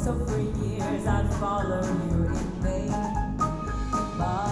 So for years I'd follow you in vain. But